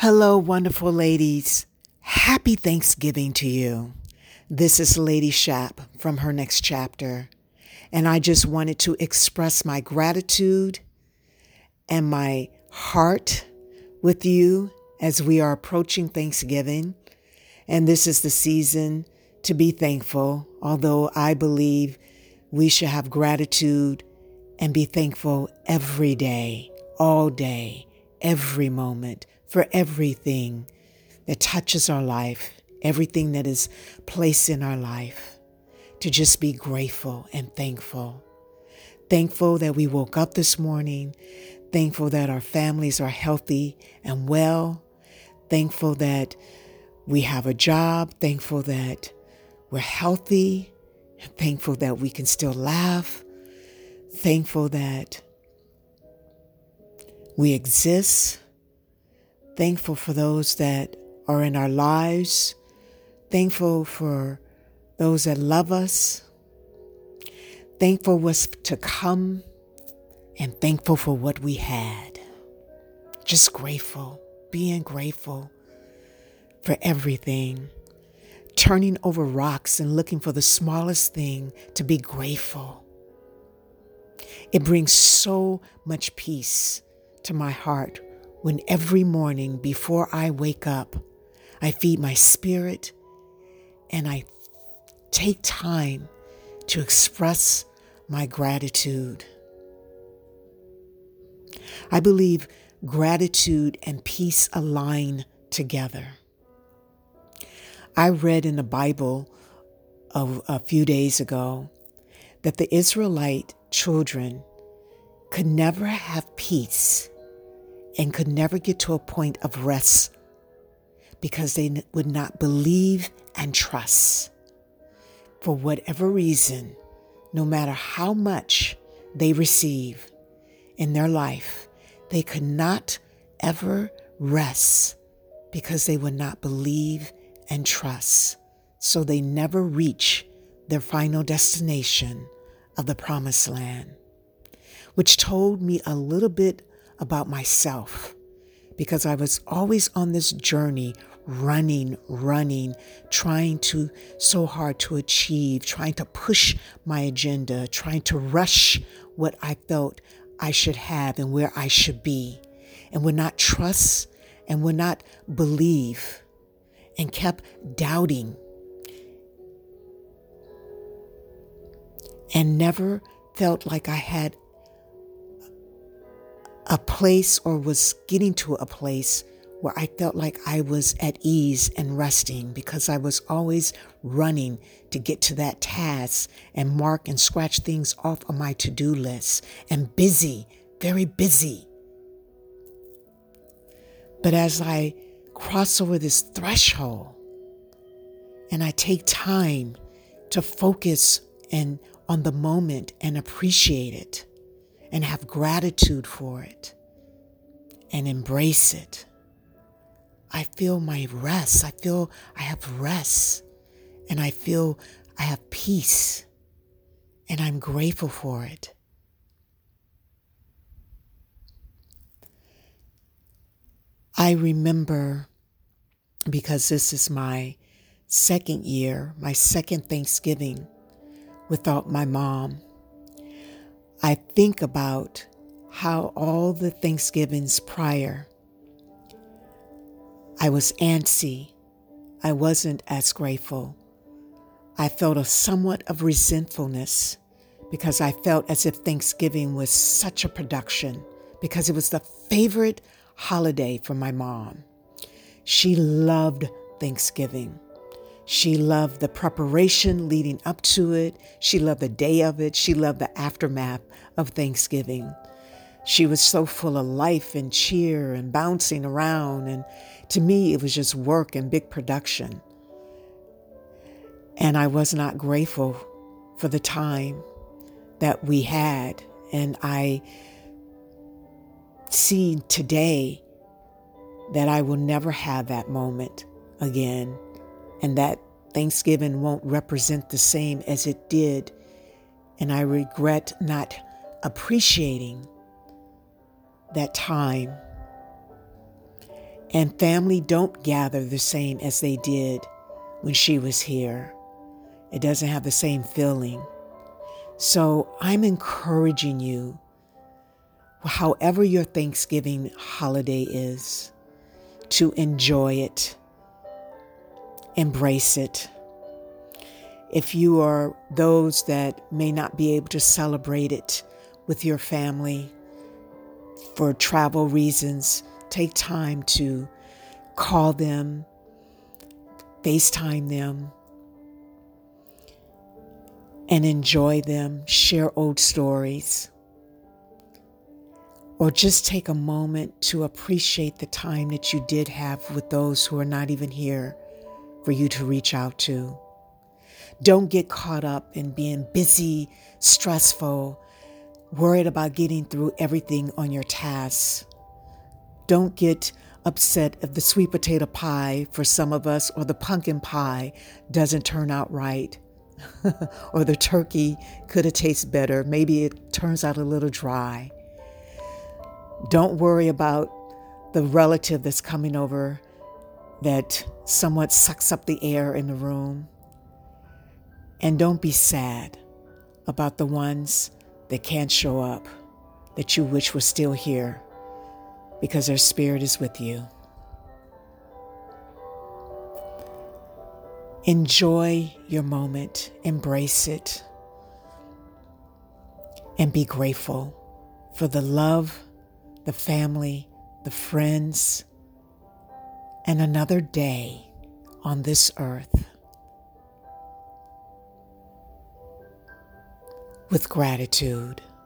Hello, wonderful ladies. Happy Thanksgiving to you. This is Lady Shap from Her Next Chapter, and I just wanted to express my gratitude and my heart with you as we are approaching Thanksgiving. And this is the season to be thankful, although I believe we should have gratitude and be thankful every day, all day, every moment, for everything that touches our life, everything that is placed in our life, to just be grateful and thankful. Thankful that we woke up this morning, thankful that our families are healthy and well, thankful that we have a job, thankful that we're healthy, thankful that we can still laugh, thankful that we exist, thankful for those that are in our lives, thankful for those that love us, thankful what's to come, and thankful for what we had. Just grateful, being grateful for everything, turning over rocks and looking for the smallest thing to be grateful. It brings so much peace to my heart when every morning before I wake up, I feed my spirit and I take time to express my gratitude. I believe gratitude and peace align together. I read in the Bible a few days ago that the Israelite children could never have peace and could never get to a point of rest because they would not believe and trust. For whatever reason, no matter how much they receive in their life, they could not ever rest because they would not believe and trust. So they never reach their final destination of the promised land, which told me a little bit about myself, because I was always on this journey, running, trying so hard to achieve, trying to push my agenda, trying to rush what I felt I should have and where I should be, and would not trust and would not believe and kept doubting and never felt like I had a place or was getting to a place where I felt like I was at ease and resting, because I was always running to get to that task and mark and scratch things off of my to-do list, and busy, very busy. But as I cross over this threshold and I take time to focus on the moment and appreciate it, and have gratitude for it and embrace it, I feel my rest. I feel I have rest, and I feel I have peace, and I'm grateful for it. I remember, because this is my second year, my second Thanksgiving without my mom, I think about how all the Thanksgivings prior, I was antsy. I wasn't as grateful. I felt a somewhat of resentfulness because I felt as if Thanksgiving was such a production, because it was the favorite holiday for my mom. She loved Thanksgiving. She loved the preparation leading up to it. She loved the day of it. She loved the aftermath of Thanksgiving. She was so full of life and cheer and bouncing around. And to me, it was just work and big production. And I was not grateful for the time that we had. And I see today that I will never have that moment again, and that Thanksgiving won't represent the same as it did. And I regret not appreciating that time And family don't gather the same as they did when she was here. It doesn't have the same feeling. So I'm encouraging you, however your Thanksgiving holiday is, to enjoy it, embrace it. If you are those that may not be able to celebrate it with your family for travel reasons, take time to call them, FaceTime them, and enjoy them, share old stories, or just take a moment to appreciate the time that you did have with those who are not even here for you to reach out to. Don't get caught up in being busy, stressful, worried about getting through everything on your tasks. Don't get upset if the sweet potato pie for some of us or the pumpkin pie doesn't turn out right. Or the turkey could have tasted better. Maybe it turns out a little dry. Don't worry about the relative that's coming over that somewhat sucks up the air in the room. And don't be sad about the ones that can't show up, that you wish were still here, because their spirit is with you. Enjoy your moment, embrace it, and be grateful for the love, the family, the friends, and another day on this earth. With gratitude.